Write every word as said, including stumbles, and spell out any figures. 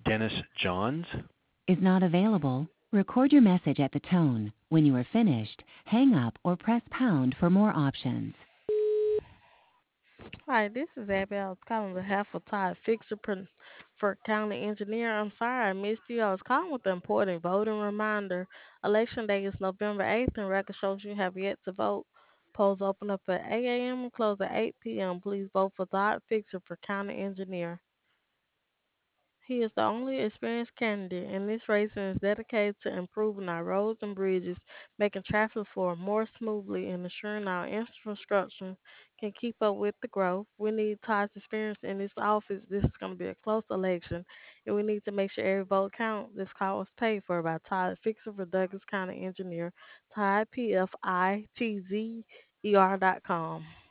Dennis Johns. Is not available. Record your message at the tone. When you are finished, hang up or press pound for more options. Hi, this is Abby. I was calling on behalf of Todd Fixer Pr- for County Engineer. I'm sorry I missed you. I was calling with an important voting reminder. Election day is November eighth, and record shows you have yet to vote. Polls open up at eight a m and close at eight p m. Please vote for Todd Fixer for County Engineer. He is the only experienced candidate in this race and is dedicated to improving our roads and bridges, making traffic flow more smoothly, and ensuring our infrastructure can keep up with the growth. We need Todd's experience in this office. This is going to be a close election, and we need to make sure every vote counts. This call was paid for by Todd Fixer for Douglas County Engineer, Todd, P F I T Z E R dot com.